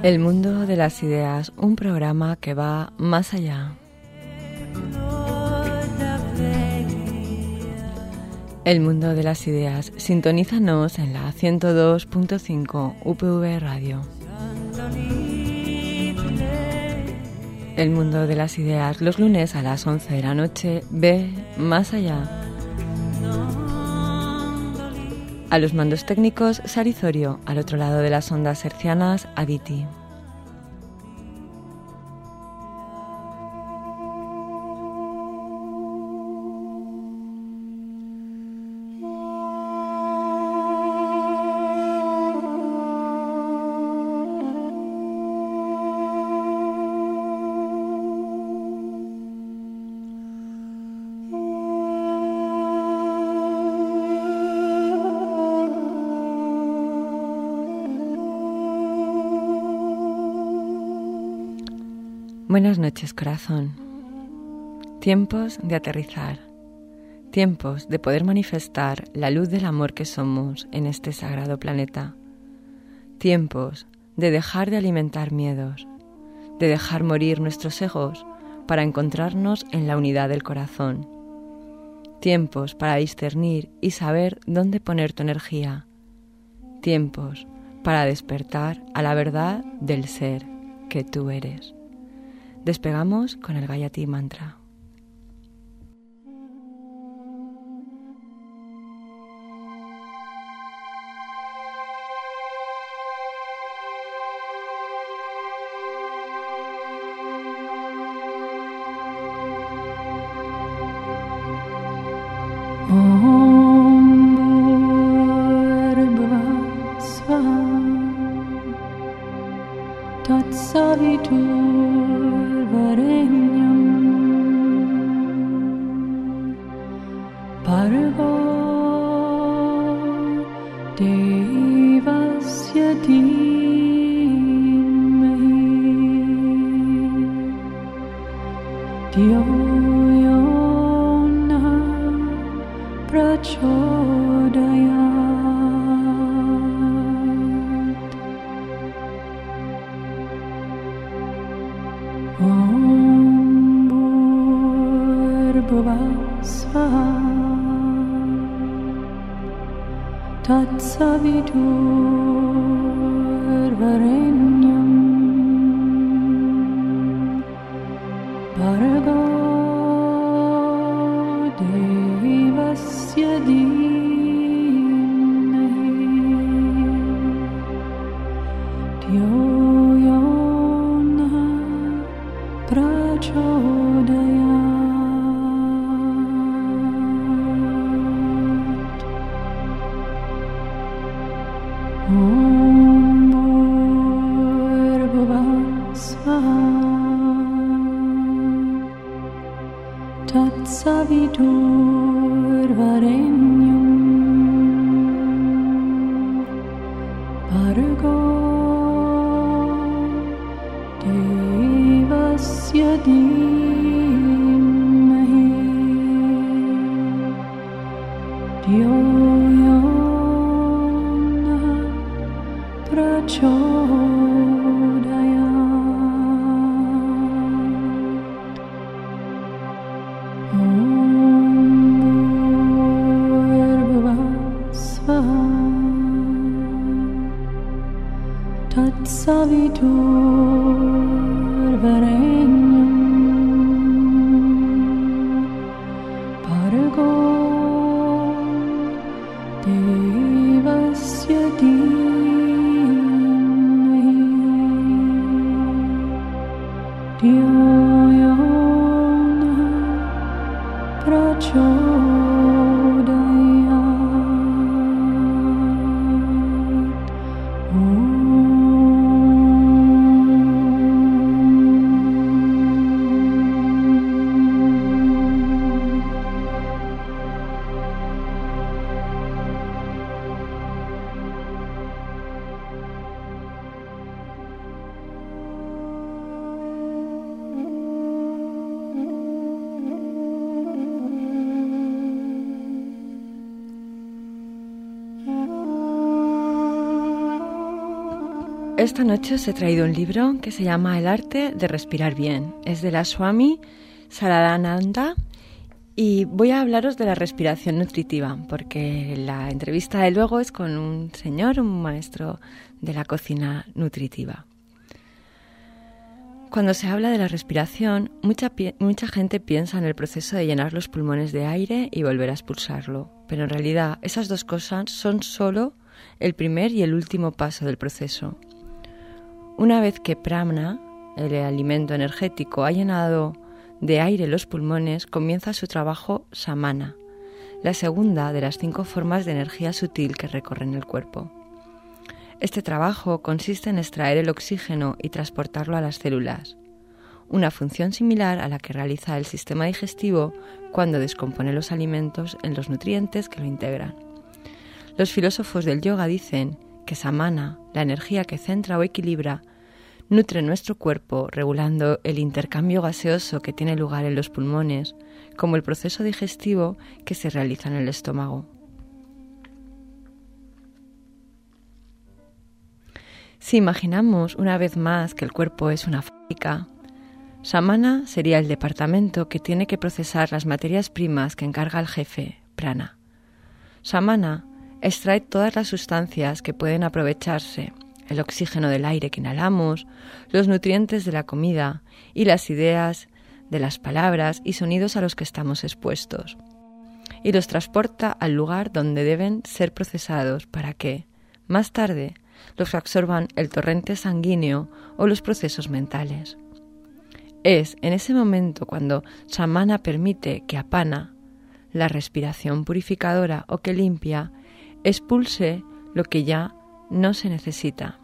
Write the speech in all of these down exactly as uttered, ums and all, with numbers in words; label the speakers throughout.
Speaker 1: El mundo de las ideas, un programa que va más allá. El mundo de las ideas, sintonízanos en la ciento dos punto cinco U P V Radio. El mundo de las ideas, los lunes a las once de la noche, ve más allá. A los mandos técnicos, Sarizorio, al otro lado de las ondas hercianas, Aditi. Buenas noches, corazón. Tiempos de aterrizar, tiempos de poder manifestar la luz del amor que somos en este sagrado planeta, tiempos de dejar de alimentar miedos, de dejar morir nuestros egos para encontrarnos en la unidad del corazón, tiempos para discernir y saber dónde poner tu energía, tiempos para despertar a la verdad del ser que tú eres. Despegamos con el Gayatri Mantra.
Speaker 2: Om
Speaker 1: Esta noche os he traído un libro que se llama El arte de respirar bien. Es de la Swami Saradananda y voy a hablaros de la respiración nutritiva, porque la entrevista de luego es con un señor, un maestro de la cocina nutritiva. Cuando se habla de la respiración, mucha, mucha gente piensa en el proceso de llenar los pulmones de aire y volver a expulsarlo, pero en realidad esas dos cosas son solo el primer y el último paso del proceso. Una vez que prana, el alimento energético, ha llenado de aire los pulmones, comienza su trabajo samana, la segunda de las cinco formas de energía sutil que recorren el cuerpo. Este trabajo consiste en extraer el oxígeno y transportarlo a las células, una función similar a la que realiza el sistema digestivo cuando descompone los alimentos en los nutrientes que lo integran. Los filósofos del yoga dicen que samana, la energía que centra o equilibra, nutre nuestro cuerpo regulando el intercambio gaseoso que tiene lugar en los pulmones, como el proceso digestivo que se realiza en el estómago. Si imaginamos una vez más que el cuerpo es una fábrica, samana sería el departamento que tiene que procesar las materias primas que encarga el jefe, prana. Samana extrae todas las sustancias que pueden aprovecharse, el oxígeno del aire que inhalamos, los nutrientes de la comida y las ideas de las palabras y sonidos a los que estamos expuestos, y los transporta al lugar donde deben ser procesados para que, más tarde, los absorban el torrente sanguíneo o los procesos mentales. Es en ese momento cuando samana permite que apana, la respiración purificadora o que limpia, expulse lo que ya no se necesita.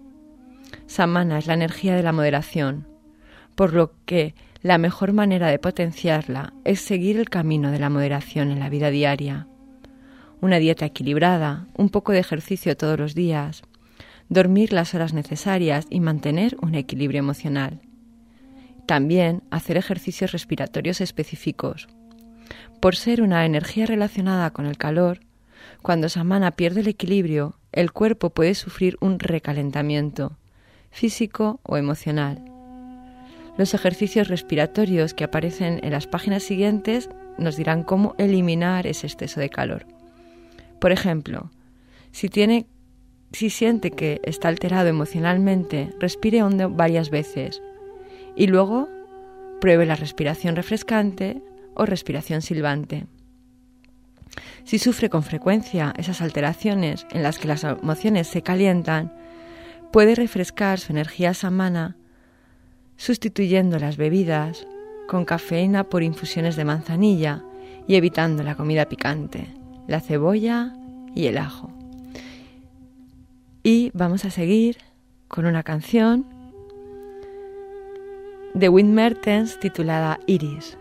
Speaker 1: Samana es la energía de la moderación, por lo que la mejor manera de potenciarla es seguir el camino de la moderación en la vida diaria. Una dieta equilibrada, un poco de ejercicio todos los días, dormir las horas necesarias y mantener un equilibrio emocional. También hacer ejercicios respiratorios específicos. Por ser una energía relacionada con el calor, cuando samana pierde el equilibrio, el cuerpo puede sufrir un recalentamiento físico o emocional. Los ejercicios respiratorios que aparecen en las páginas siguientes nos dirán cómo eliminar ese exceso de calor. Por ejemplo, si, tiene, si siente que está alterado emocionalmente, respire hondo varias veces y luego pruebe la respiración refrescante o respiración silbante. Si sufre con frecuencia esas alteraciones en las que las emociones se calientan, puede refrescar su energía samana sustituyendo las bebidas con cafeína por infusiones de manzanilla y evitando la comida picante, la cebolla y el ajo. Y vamos a seguir con una canción de Wim Mertens titulada Iris.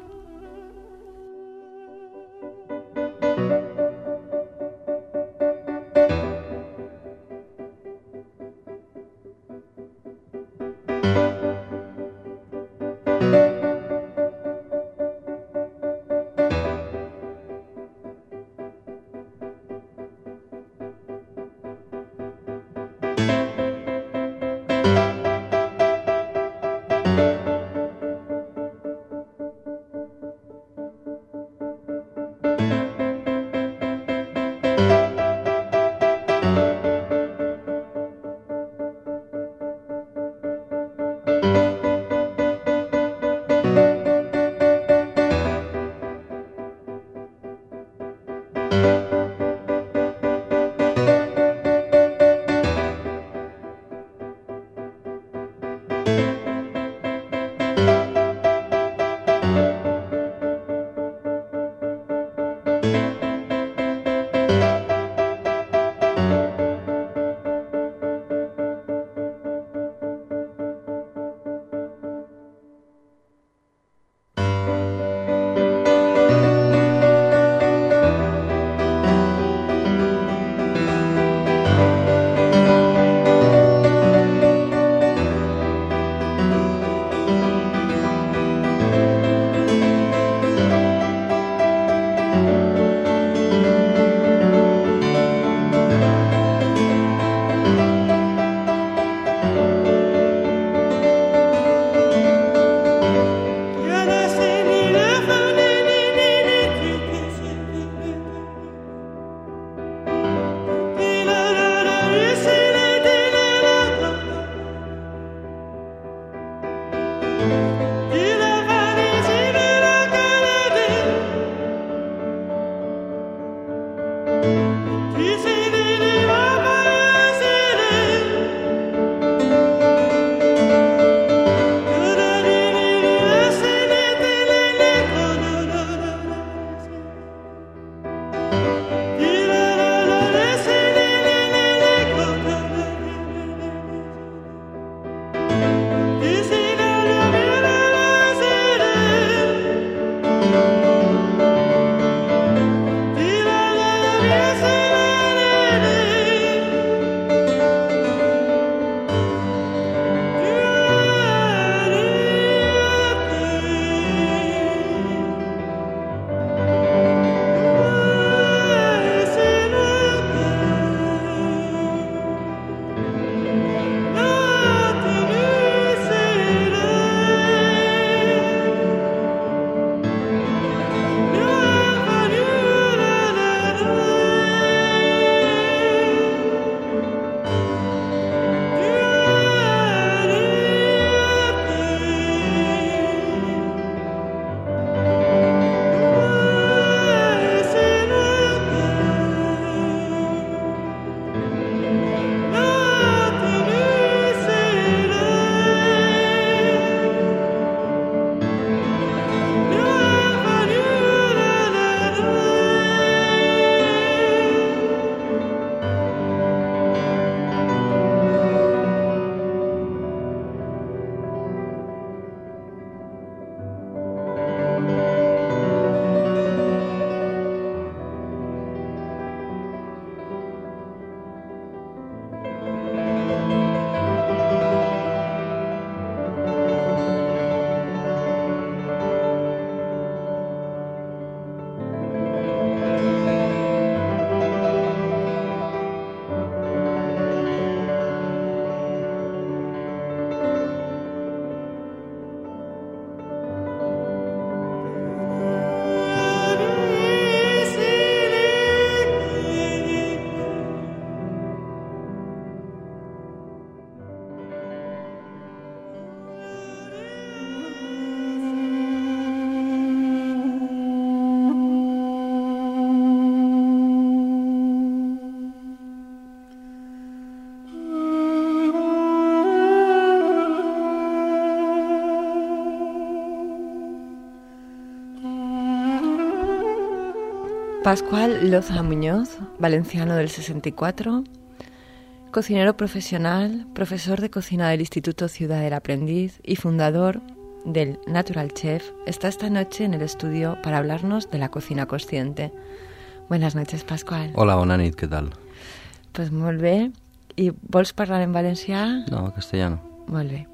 Speaker 1: Pascual Loza Muñoz, valenciano del sesenta y cuatro, cocinero profesional, profesor de cocina del Instituto Ciudad del Aprendiz y fundador del Natural Chef, está esta noche en el estudio para hablarnos de la cocina consciente. Buenas noches, Pascual.
Speaker 2: Hola, bona nit, què tal?
Speaker 1: Pues molt bé. I vols parlar en valencià?
Speaker 2: No, castellano.
Speaker 1: Molt bé.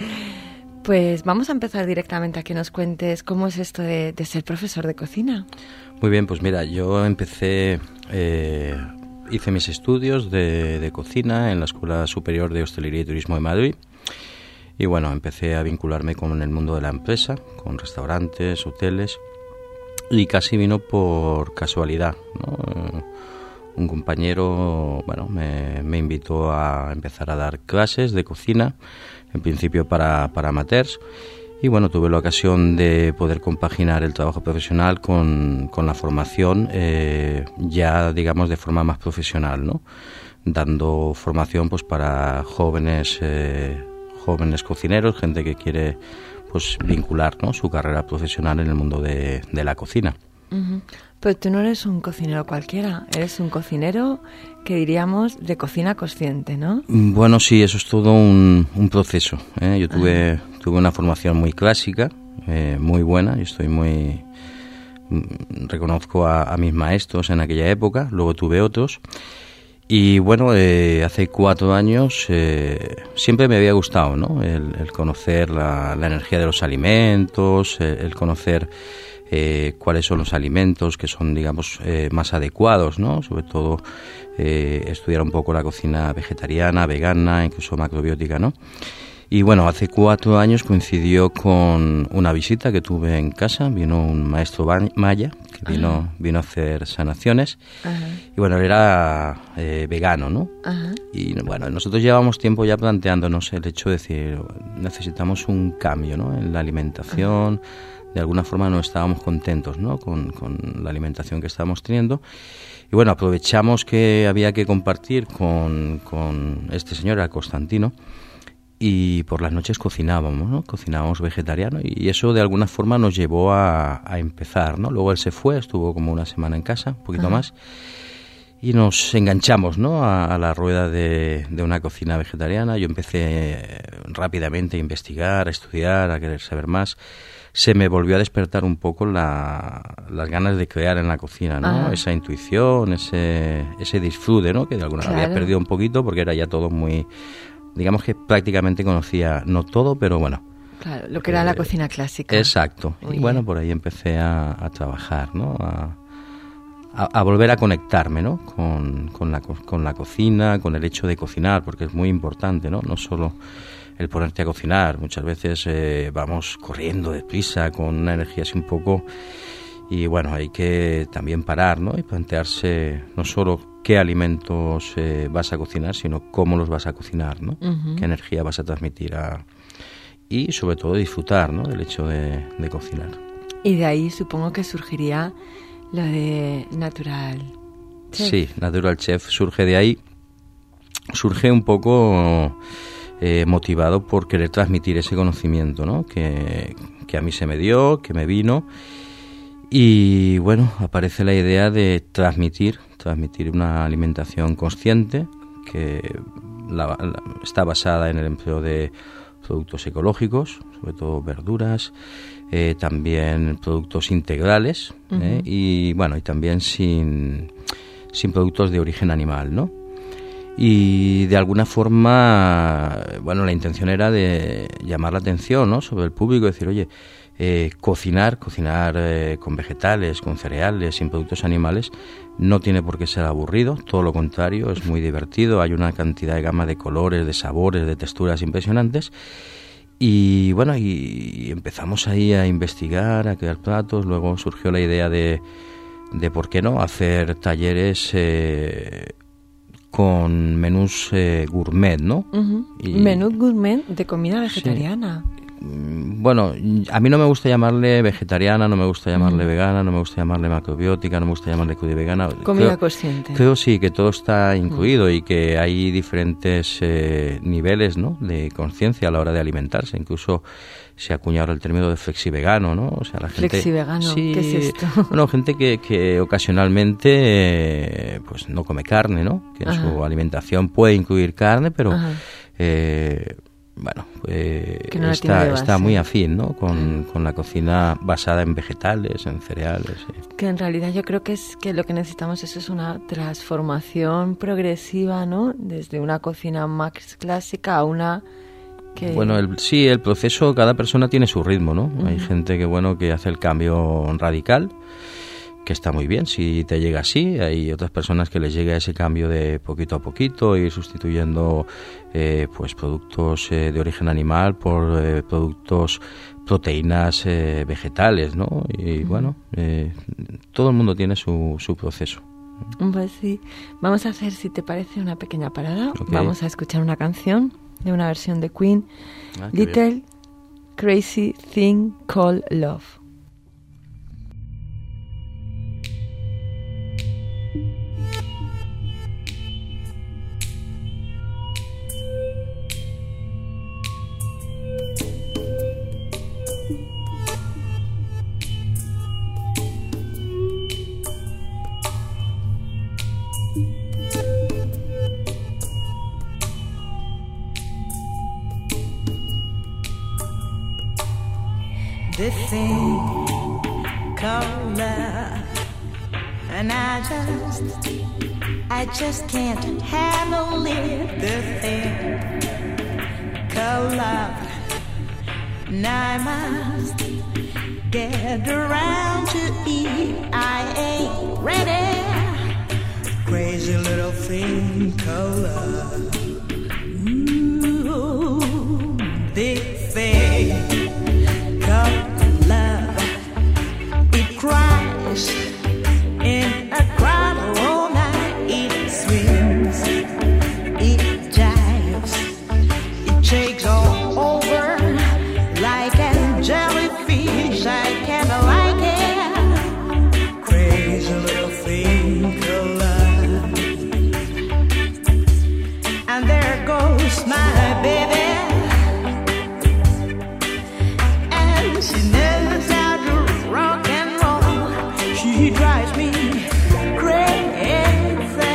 Speaker 1: Pues vamos a empezar directamente a que nos cuentes cómo es esto de, de ser profesor de cocina.
Speaker 2: Muy bien, pues mira, yo empecé, eh, hice mis estudios de, de cocina en la Escuela Superior de Hostelería y Turismo de Madrid y bueno, empecé a vincularme con el mundo de la empresa, con restaurantes, hoteles y casi vino por casualidad, ¿no? Un compañero, bueno, me, me invitó a empezar a dar clases de cocina, en principio para, para amateurs, y bueno, tuve la ocasión de poder compaginar el trabajo profesional con, con la formación, eh, ya digamos de forma más profesional, ¿no? Dando formación pues para jóvenes, eh, jóvenes cocineros, gente que quiere pues vincular, ¿no?, su carrera profesional en el mundo de, de la cocina.
Speaker 1: Uh-huh. Pero tú no eres un cocinero cualquiera, eres un cocinero que diríamos de cocina consciente, ¿no?
Speaker 2: Bueno, sí, eso es todo un, un proceso, ¿eh? Yo tuve, uh-huh. tuve una formación muy clásica, eh, muy buena, y estoy muy... reconozco a, a mis maestros en aquella época, luego tuve otros, y bueno, eh, hace cuatro años eh, siempre me había gustado, ¿no?, el, el conocer la, la energía de los alimentos, el, el conocer... Eh, cuáles son los alimentos que son, digamos, eh, más adecuados, ¿no? Sobre todo eh, estudiar un poco la cocina vegetariana, vegana, incluso macrobiótica, ¿no? Y bueno, hace cuatro años coincidió con una visita que tuve en casa, vino un maestro maya que vino, uh-huh. vino a hacer sanaciones, uh-huh. y bueno, él era eh, vegano, ¿no? Uh-huh. Y bueno, nosotros llevábamos tiempo ya planteándonos el hecho de decir, necesitamos un cambio, ¿no?, en la alimentación. Uh-huh. De alguna forma no estábamos contentos, ¿no?, con, con la alimentación que estábamos teniendo. Y bueno, aprovechamos que había que compartir con, con este señor, era Constantino, y por las noches cocinábamos, ¿no? Cocinábamos vegetariano, y eso de alguna forma nos llevó a, a empezar, ¿no? Luego él se fue, estuvo como una semana en casa, un poquito uh-huh. más, y nos enganchamos, ¿no?, a, a la rueda de, de una cocina vegetariana. Yo empecé rápidamente a investigar, a estudiar, a querer saber más. Se me volvió a despertar un poco la, las ganas de crear en la cocina, ¿no? Ah. Esa intuición, ese, ese disfrute, ¿no?, que de alguna manera claro. había perdido un poquito porque era ya todo muy... Digamos que prácticamente conocía, no todo, pero bueno.
Speaker 1: Claro, lo que era eh, la cocina clásica.
Speaker 2: Exacto. Muy y bueno, bien. Por ahí empecé a, a trabajar, ¿no?, a, a, a volver a conectarme, ¿no?, con, con, la, con la cocina, con el hecho de cocinar, porque es muy importante, ¿no? No solo... el ponerte a cocinar, muchas veces eh, vamos corriendo deprisa con una energía así un poco, y bueno, hay que también parar, ¿no?, y plantearse no solo qué alimentos eh, vas a cocinar, sino cómo los vas a cocinar, ¿no? Uh-huh. Qué energía vas a transmitir a... y sobre todo disfrutar, ¿no?, del hecho de, de cocinar.
Speaker 1: Y de ahí supongo que surgiría lo de Natural Chef.
Speaker 2: Sí, Natural Chef surge de ahí, surge un poco... Eh, motivado por querer transmitir ese conocimiento, ¿no?, que, que a mí se me dio, que me vino, y bueno, aparece la idea de transmitir, transmitir una alimentación consciente que la, la, está basada en el empleo de productos ecológicos, sobre todo verduras, eh, también productos integrales, uh-huh. eh, y bueno, y también sin, sin productos de origen animal, ¿no? Y de alguna forma, bueno, la intención era de llamar la atención, ¿no?, sobre el público, decir, oye, eh, cocinar, cocinar eh, con vegetales, con cereales, sin productos animales, no tiene por qué ser aburrido, todo lo contrario, es muy divertido, hay una cantidad de gama de colores, de sabores, de texturas impresionantes. Y bueno, y empezamos ahí a investigar, a crear platos, luego surgió la idea de, de ¿por qué no?, hacer talleres... Eh, con menús eh, gourmet, ¿no?
Speaker 1: Uh-huh. Y... menú gourmet de comida vegetariana.
Speaker 2: Sí. bueno, a mí no me gusta llamarle vegetariana, no me gusta llamarle mm. vegana, no me gusta llamarle macrobiótica, no me gusta llamarle crudivegana.
Speaker 1: Comida
Speaker 2: creo,
Speaker 1: consciente.
Speaker 2: Creo sí que todo está incluido mm. y que hay diferentes eh, niveles, ¿no?, de conciencia a la hora de alimentarse. Incluso se acuña ahora el término de flexivegano, ¿no? O sea, la gente,
Speaker 1: flexivegano, sí, ¿qué es esto?
Speaker 2: Bueno, gente que, que ocasionalmente eh, pues no come carne, ¿no? Que en Ajá. su alimentación puede incluir carne, pero eh, bueno, eh, no está, está muy afín, ¿no?, con, con la cocina basada en vegetales, en cereales. Sí.
Speaker 1: Que en realidad yo creo que es que lo que necesitamos eso es una transformación progresiva, ¿no? Desde una cocina más clásica a una que...
Speaker 2: Bueno, el, sí, el proceso, cada persona tiene su ritmo, ¿no? Uh-huh. Hay gente que, bueno, que hace el cambio radical, que está muy bien si te llega así. Hay otras personas que les llega ese cambio de poquito a poquito, ir sustituyendo eh, pues productos eh, de origen animal por eh, productos, proteínas eh, vegetales, ¿no? Y uh-huh. bueno, eh, todo el mundo tiene su, su proceso.
Speaker 1: Pues sí. Vamos a hacer, si te parece, una pequeña parada.
Speaker 2: Okay.
Speaker 1: Vamos a escuchar una canción de una versión de Queen, ah, Little bien. Crazy Thing Called Love.
Speaker 3: This thing called love, and I just, I just can't handle it. This thing called love, and I must get around to it. I ain't ready. Crazy little thing called love. Ooh, this thing called love, it cries in a crowd all night. It swings, it jives, it shakes all over like a jellyfish. I can't like it. Crazy little thing called love. And there goes my baby. She knows how to rock and roll. She drives me crazy.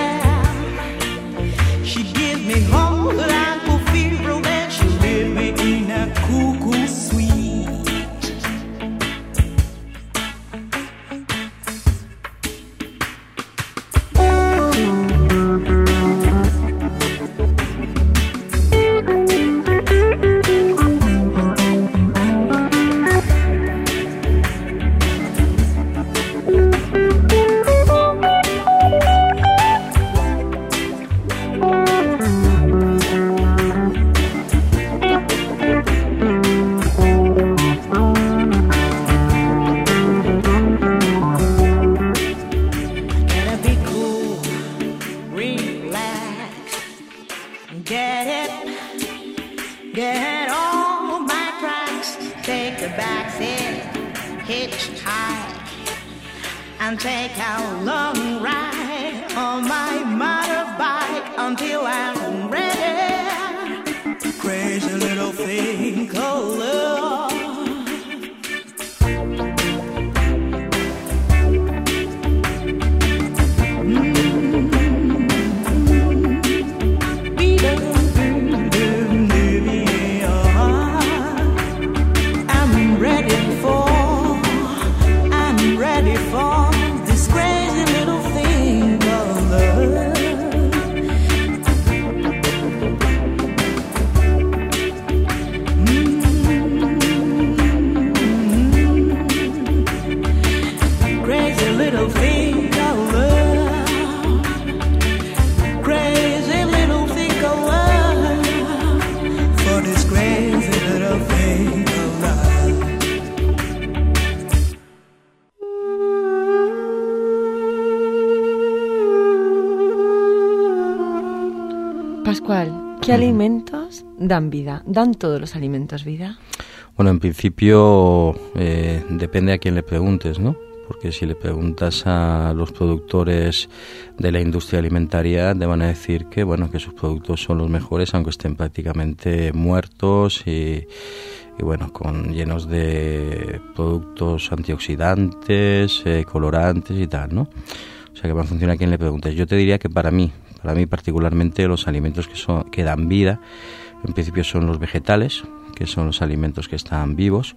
Speaker 3: She gives me whole like a fever, and she leaves me in a cuckoo sweet. And take a long ride on my motorbike until I'm ready. Crazy little thing called love. I'm ready for, I'm ready for this crazy little thing called love. Mm-hmm. Crazy little thing called love. Crazy little thing called love. For this crazy little thing called love.
Speaker 1: Pascual, ¿qué alimentos dan vida? ¿Dan todos los alimentos vida?
Speaker 2: Bueno, en principio eh, depende a quién le preguntes, ¿no? Porque si le preguntas a los productores de la industria alimentaria, te van a decir que, bueno, que sus productos son los mejores, aunque estén prácticamente muertos y, y bueno, con llenos de productos antioxidantes, eh, colorantes y tal, ¿no? O sea que va a funcionar a quien le preguntes. Yo te diría que para mí, para mí particularmente, los alimentos que son que dan vida, en principio son los vegetales, que son los alimentos que están vivos,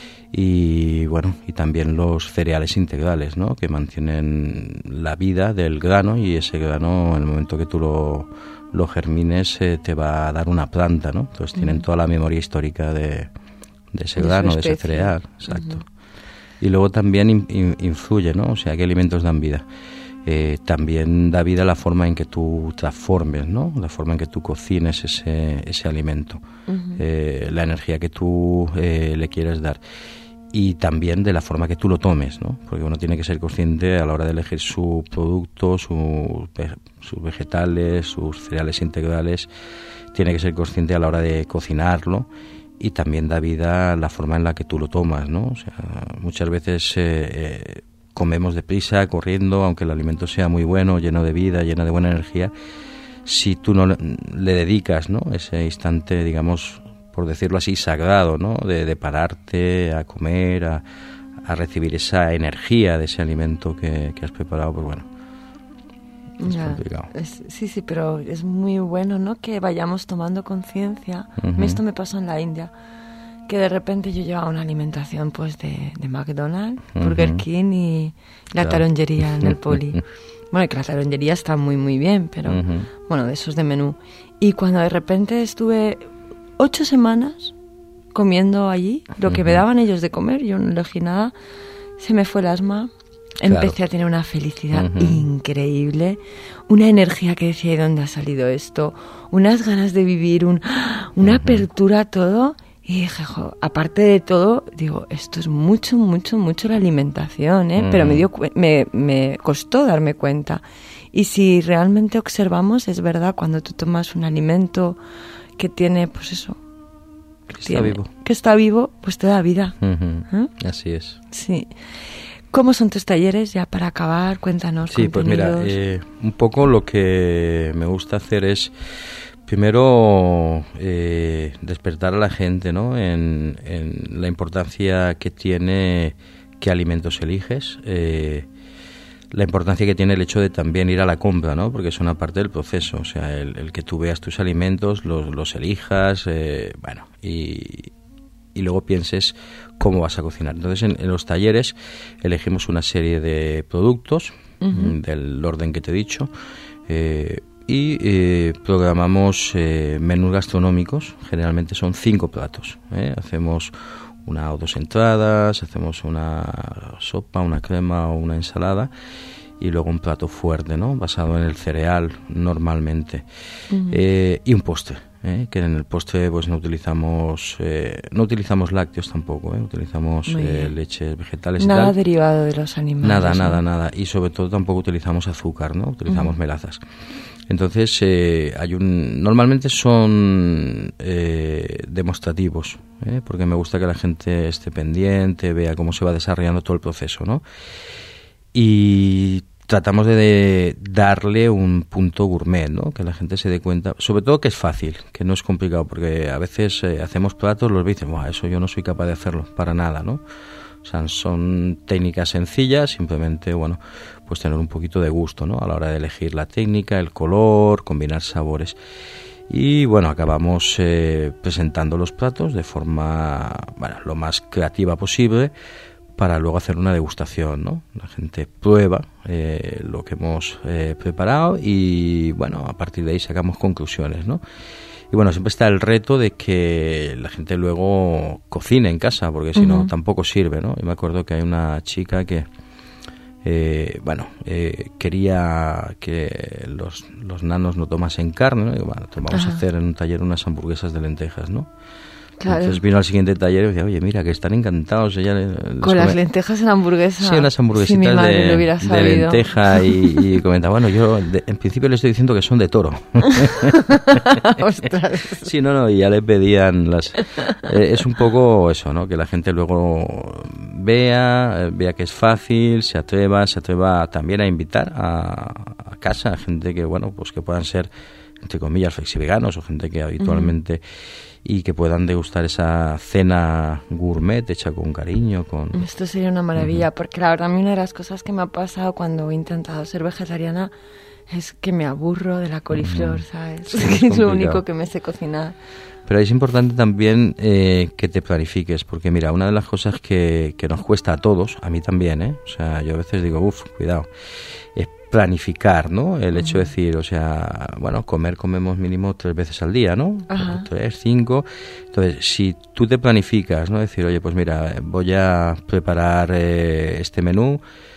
Speaker 2: y bueno, y también los cereales integrales, ¿no? Que mantienen la vida del grano, y ese grano, en el momento que tú lo, lo germines, eh, te va a dar una planta, ¿no? Entonces uh-huh. tienen toda la memoria histórica de, de ese de grano, de ese cereal, exacto. Uh-huh. Y luego también in, in, influye, ¿no? O sea, ¿qué alimentos dan vida? Eh, también da vida la forma en que tú transformes, ¿no? La forma en que tú cocines ese, ese alimento, uh-huh. eh, la energía que tú eh, le quieres dar, y también de la forma que tú lo tomes, ¿no? Porque uno tiene que ser consciente a la hora de elegir su producto, su, sus vegetales, sus cereales integrales, tiene que ser consciente a la hora de cocinarlo, y también da vida la forma en la que tú lo tomas, ¿no? O sea, muchas veces eh, eh, comemos deprisa, corriendo, aunque el alimento sea muy bueno, lleno de vida, lleno de buena energía. Si tú no le, le dedicas, ¿no? Ese instante, digamos, por decirlo así, sagrado, ¿no? De, de pararte a comer, a, a recibir esa energía de ese alimento que, que has preparado, pues bueno, es ya, complicado.
Speaker 1: Es, sí, sí, pero es muy bueno, ¿no? Que vayamos tomando conciencia. Uh-huh. Esto me pasó en la India, que de repente yo llevaba una alimentación pues de, de McDonald's, uh-huh. Burger King y la claro. taronjería en el Poli. Bueno, que la taronjería está muy, muy bien, pero uh-huh. bueno, de esos de menú. Y cuando de repente estuve ocho semanas comiendo allí, lo que uh-huh. me daban ellos de comer, yo no elegí nada, se me fue el asma, claro. empecé a tener una felicidad uh-huh. increíble, una energía que decía, ¿de dónde ha salido esto? Unas ganas de vivir, un, una uh-huh. apertura a todo. Y dije, jo, aparte de todo, digo, esto es mucho, mucho, mucho la alimentación, ¿eh? Mm. Pero me dio cu- me, me costó darme cuenta. Y si realmente observamos, es verdad, cuando tú tomas un alimento que tiene, pues eso, que,
Speaker 2: que
Speaker 1: tiene,
Speaker 2: está vivo,
Speaker 1: que está vivo, pues te da vida.
Speaker 2: Uh-huh. ¿Eh? Así es.
Speaker 1: Sí. ¿Cómo son tus talleres? Ya para acabar, cuéntanos.
Speaker 2: Sí,
Speaker 1: contenidos.
Speaker 2: Pues mira, eh, un poco lo que me gusta hacer es primero eh, despertar a la gente, ¿no? En, en la importancia que tiene qué alimentos eliges, eh, la importancia que tiene el hecho de también ir a la compra, ¿no? Porque es una parte del proceso, o sea, el, el que tú veas tus alimentos, los, los elijas, eh, bueno, y, y luego pienses cómo vas a cocinar. Entonces, en, en los talleres elegimos una serie de productos, uh-huh. del orden que te he dicho, eh, y eh, programamos eh, menús gastronómicos. Generalmente son cinco platos, ¿eh? Hacemos una o dos entradas, hacemos una sopa, una crema o una ensalada, y luego un plato fuerte, ¿no? Basado en el cereal normalmente, uh-huh. eh, y un postre, ¿eh? Que en el postre pues no utilizamos eh, no utilizamos lácteos tampoco, ¿eh? Utilizamos eh, leches vegetales
Speaker 1: nada
Speaker 2: y tal.
Speaker 1: derivado de los animales,
Speaker 2: nada
Speaker 1: ¿no?
Speaker 2: nada nada y sobre todo tampoco utilizamos azúcar, ¿no? Utilizamos uh-huh. melazas. Entonces eh, hay un normalmente son eh, demostrativos, ¿eh? Porque me gusta que la gente esté pendiente, vea cómo se va desarrollando todo el proceso, ¿no? Y tratamos de, de darle un punto gourmet, ¿no? Que la gente se dé cuenta, sobre todo que es fácil, que no es complicado, porque a veces eh, hacemos platos, los dicen, "Buah, eso yo no soy capaz de hacerlo", para nada, ¿no? O sea, son técnicas sencillas, simplemente, bueno, pues tener un poquito de gusto, ¿no? A la hora de elegir la técnica, el color, combinar sabores. Y bueno, acabamos eh, presentando los platos de forma, bueno, lo más creativa posible, para luego hacer una degustación, ¿no? La gente prueba eh, lo que hemos eh, preparado y, bueno, a partir de ahí sacamos conclusiones, ¿no? Y bueno, siempre está el reto de que la gente luego cocine en casa, porque si uh-huh. no tampoco sirve, ¿no? Yo me acuerdo que hay una chica que, eh, bueno, eh, quería que los, los nanos no tomasen carne, ¿no? Y bueno, vamos uh-huh. a hacer en un taller unas hamburguesas de lentejas, ¿no?
Speaker 1: Claro.
Speaker 2: Entonces vino al siguiente taller y decía, oye, mira, que están encantados. Ella les
Speaker 1: Con
Speaker 2: come-
Speaker 1: las lentejas en la hamburguesa.
Speaker 2: Sí, unas hamburguesitas
Speaker 1: si mi madre
Speaker 2: de,
Speaker 1: lo hubiera
Speaker 2: de
Speaker 1: sabido.
Speaker 2: lenteja y, y comenta, bueno, yo de- en principio le estoy diciendo que son de toro.
Speaker 1: Ostras.
Speaker 2: Sí, no, no, y ya le pedían las... eh, es un poco eso, ¿no? Que la gente luego vea, eh, vea que es fácil, se atreva, se atreva también a invitar a, a casa a gente que, bueno, pues que puedan ser, entre comillas, flexiveganos o gente que habitualmente... y que puedan degustar esa cena gourmet hecha con cariño, con...
Speaker 1: Esto sería una maravilla, uh-huh. porque la verdad a mí una de las cosas que me ha pasado cuando he intentado ser vegetariana es que me aburro de la coliflor, uh-huh. ¿sabes?
Speaker 2: Sí,
Speaker 1: es,
Speaker 2: es
Speaker 1: lo único que me sé cocinar.
Speaker 2: Pero es importante también eh, que te planifiques, porque mira, una de las cosas que, que nos cuesta a todos, a mí también, ¿eh? O sea, yo a veces digo, uff, cuidado, es planificar, ¿no? El hecho de decir, o sea, bueno, comer comemos mínimo tres veces al día, ¿no?
Speaker 1: Ajá.
Speaker 2: Tres, cinco. Entonces, si tú te planificas, ¿no? Decir, oye, pues mira, voy a preparar eh, este menú,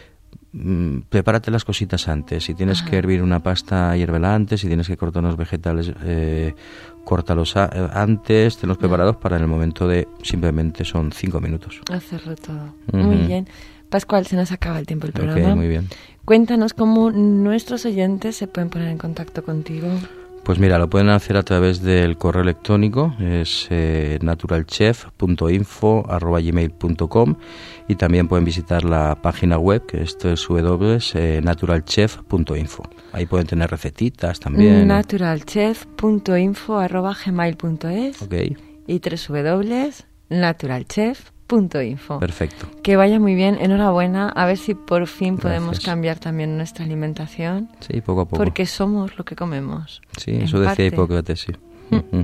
Speaker 2: mmm, prepárate las cositas antes. Si tienes Ajá. que hervir una pasta, hiérvela antes. Si tienes que cortar unos vegetales, eh, córtalos a, antes, tenlos preparados para en el momento de, simplemente son cinco minutos.
Speaker 1: Hacerlo todo.
Speaker 2: Uh-huh.
Speaker 1: Muy bien. Pascual, se nos acaba el tiempo del programa.
Speaker 2: Ok, muy bien.
Speaker 1: Cuéntanos cómo nuestros oyentes se pueden poner en contacto contigo.
Speaker 2: Pues mira, lo pueden hacer a través del correo electrónico, es eh, naturalchef punto info arroba gmail punto com, y también pueden visitar la página web, que es doble u doble u doble u punto naturalchef punto info. Ahí pueden tener recetitas también.
Speaker 1: naturalchef punto info arroba gmail punto es
Speaker 2: Okay.
Speaker 1: y doble u doble u doble u punto naturalchef punto info.
Speaker 2: Perfecto.
Speaker 1: Que vaya muy bien, enhorabuena, a ver si por fin podemos
Speaker 2: Gracias.
Speaker 1: cambiar también nuestra alimentación.
Speaker 2: Sí, poco a poco.
Speaker 1: Porque somos lo que comemos.
Speaker 2: Sí, eso decía
Speaker 1: parte.
Speaker 2: Hipócrates, sí.
Speaker 1: Mm.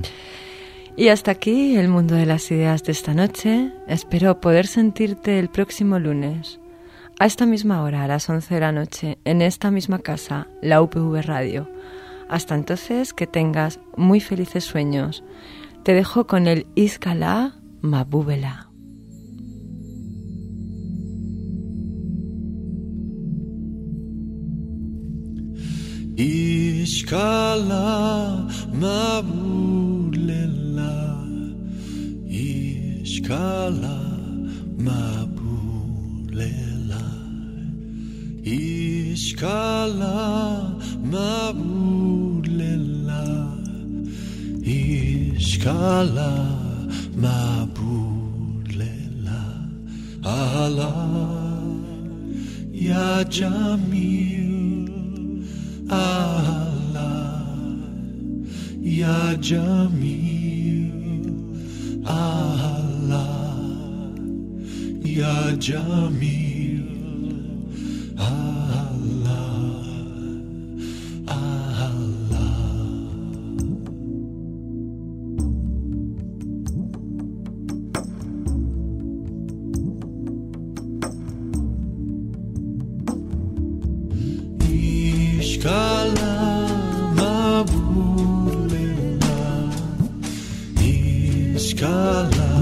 Speaker 1: Y hasta aquí el mundo de las ideas de esta noche. Espero poder sentirte el próximo lunes, a esta misma hora, a las once de la noche, en esta misma casa, la U P V Radio. Hasta entonces, que tengas muy felices sueños. Te dejo con el Iskala Mabubela.
Speaker 3: Ishkala mabulela, Ishkala mabulela, Ishkala mabulela, Ishkala mabulela, Allah ya Jamil. Allah, Ya Jamil, Allah, Ya Jamil, Allah, Allah. Ishkala mabulela, Ishkala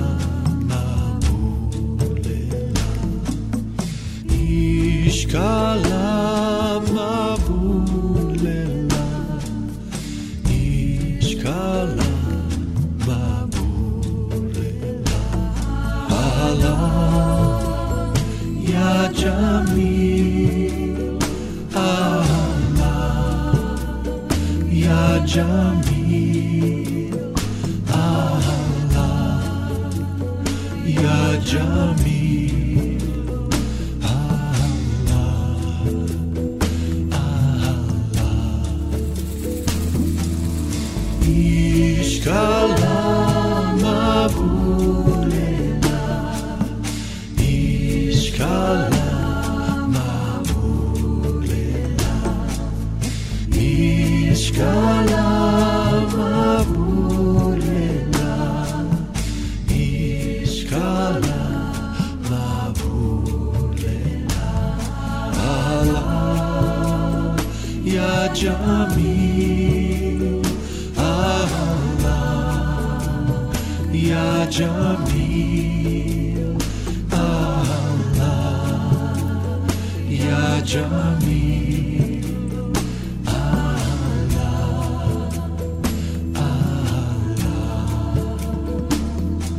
Speaker 3: mabulela, Ishkala mabulela, Ishkala mabulela, Allah, Ya Jamil, Ya Jamil, Allah, Ya Jamil, Allah, Allah. Ishkala mabulela, Ishkala mabulela, Ishkala mabulela, Ishkala mabulela, Allah, Ya Jamil, Allah, Ya Jamil, Allah, Ya Jamil. Allah, Allah.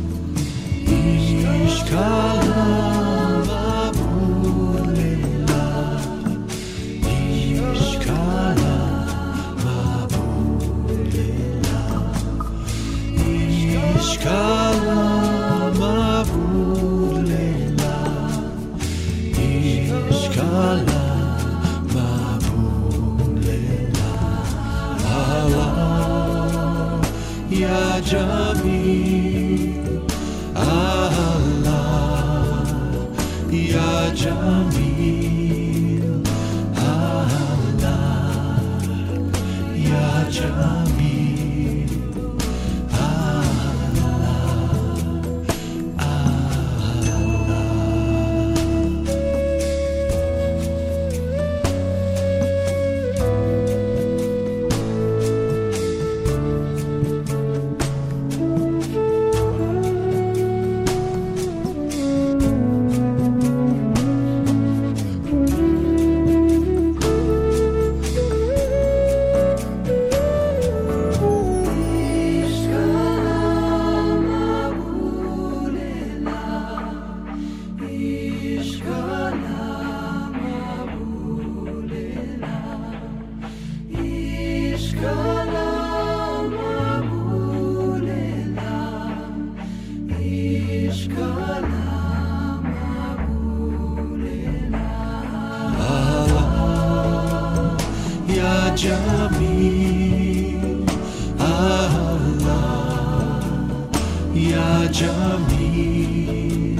Speaker 3: Jamil, Allah, Ya Jamil.